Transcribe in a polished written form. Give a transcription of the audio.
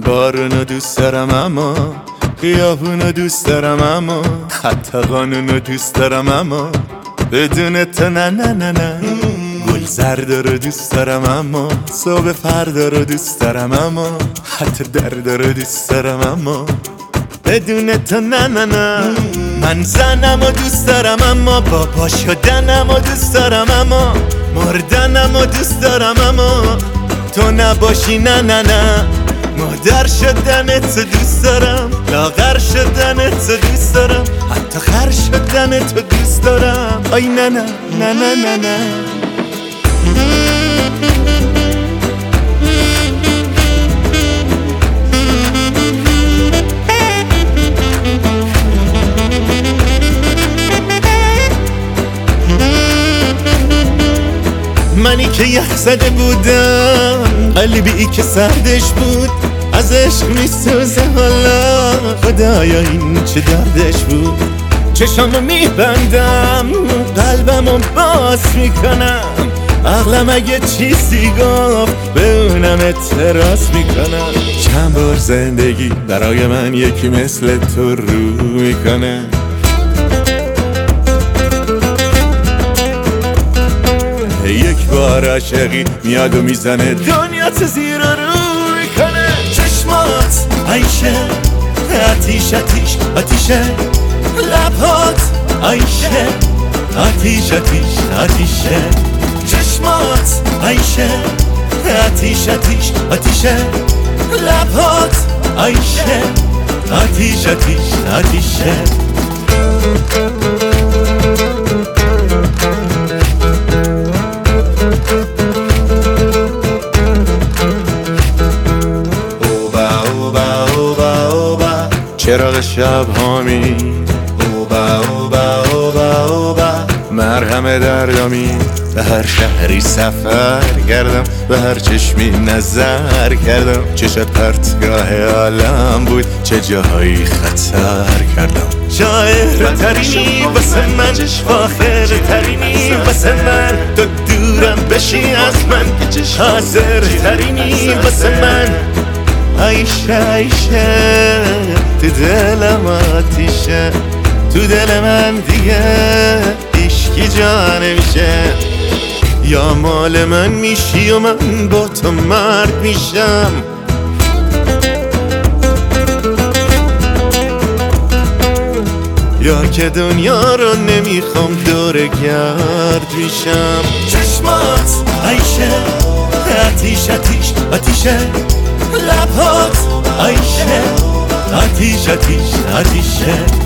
بارونو دوست دارم اما خیابونو دوست دارم اما حتی قانونو دوست دارم اما بدون تو نه نه نه نه. گل زرد رو دوست دارم اما صبح فردا رو دوست دارم اما حتی درد رو دوست دارم اما بدون تو نه نه نه. من زنم و دوست دارم اما بابا شدنم و دوست دارم اما مردنم و دوست دارم اما تو نباشی نه نه نه. مادر شدن تو دوست دارم، لاغر شدن تو دوست دارم، حتی خر شدن تو دوست دارم. آی نه نه نه نه نه نه. منی که یخ زده بودم، قلبی که سردش بود، از عشق میسوزه حالا. خدایا این چه دردش بود. چشامو میبندم، قلبمو باز میکنم، عقلم اگه چیزی گفت به اونم اعتراض میکنم. چند بار زندگی برای من یکی مثل تو رو میکنه. یک بار عاشقی میاد و میزنه دنیا تو زیر رو میکنه. چشمات عیشه، آتیش آتیش آتیشه، لبات عیشه، آتیش آتیش آتیشه. چشمات عیشه، آتیش آتیش آتیشه، لبات عیشه، آتیش آتیش آتیشه. چراغ شب هامی اوبا اوبا اوبا اوبا مرهم دردامی. به هر شهری سفر کردم، به هر چشمی نظر کردم. چه پرتگاه عالم بود، چه جاهایی خطر کردم. شاعر ترینی واسه من، فاخر ترینی واسه من. تو دورم بشی از من، حاضر ترینی واسه من. عیشه عیشه تو دلم آتیشه، تو دل من دیگه عشقی جا نمیشه. یا مال من میشی و من با تو مرد میشم، یا که دنیا رو نمیخوام دور گرد میشم. چشمات عیشه، آتیش آتیش آتیشه، لبات عیشه، آتیش آتیش آتیشه.